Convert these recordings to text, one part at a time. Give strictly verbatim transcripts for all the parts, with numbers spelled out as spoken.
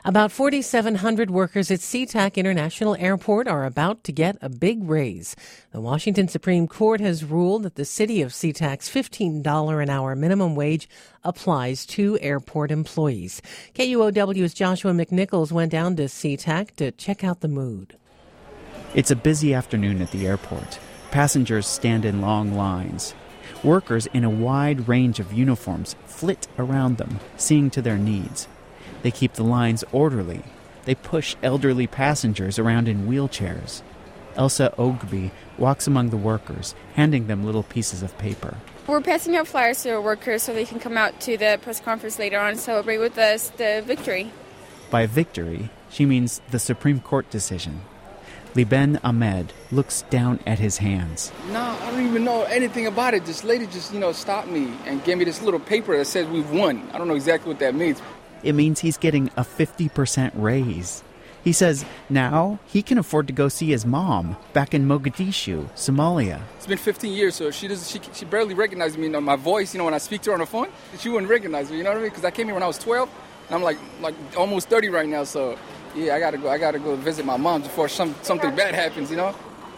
About four thousand seven hundred workers at SeaTac International Airport are about to get a big raise. The Washington Supreme Court has ruled that the city of SeaTac's fifteen dollars an hour minimum wage applies to airport employees. K U O W's Joshua McNichols went down to SeaTac to check out the mood. It's a busy afternoon at the airport. Passengers stand in long lines. Workers in a wide range of uniforms flit around them, seeing to their needs. They keep the lines orderly. They push elderly passengers around in wheelchairs. Elsa Ogby walks among the workers, handing them little pieces of paper. We're passing out flyers to our workers so they can come out to the press conference later on and celebrate with us the victory. By victory, she means the Supreme Court decision. Liben Ahmed looks down at his hands. No, I don't even know anything about it. This lady just, you know, stopped me and gave me this little paper that says we've won. I don't know exactly what that means. It means he's getting a fifty percent raise. He says now he can afford to go see his mom back in Mogadishu, Somalia. It's been fifteen years, so she does, she, she barely recognizes me. You know, my voice, you know, when I speak to her on the phone, she wouldn't recognize me, you know what I mean? Because I came here when I was twelve, and I'm like like almost thirty right now, so yeah, I gotta go. I gotta go visit my mom before some, something bad happens, you know?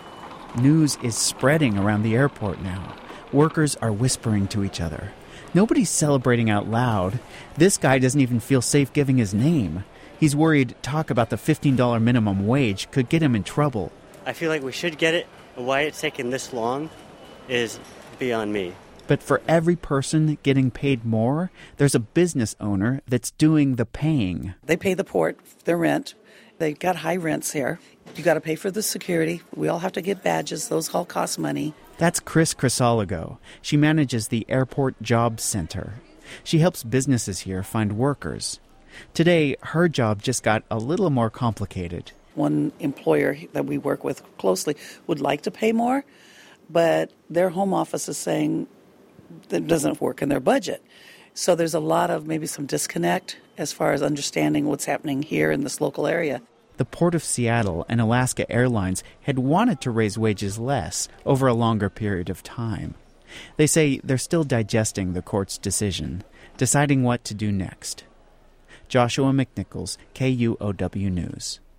News is spreading around the airport now. Workers are whispering to each other. Nobody's celebrating out loud. This guy doesn't even feel safe giving his name. He's worried talk about the fifteen dollars minimum wage could get him in trouble. I feel like we should get it. Why it's taken this long is beyond me. But for every person getting paid more, there's a business owner that's doing the paying. They pay the port, their rent. They've got high rents here. You got to pay for the security. We all have to get badges. Those all cost money. That's Chris Crisologo. She manages the Airport Jobs Center. She helps businesses here find workers. Today, her job just got a little more complicated. One employer that we work with closely would like to pay more, but their home office is saying that doesn't work in their budget. So there's a lot of maybe some disconnect as far as understanding what's happening here in this local area. The Port of Seattle and Alaska Airlines had wanted to raise wages less over a longer period of time. They say they're still digesting the court's decision, deciding what to do next. Joshua McNichols, K U O W News.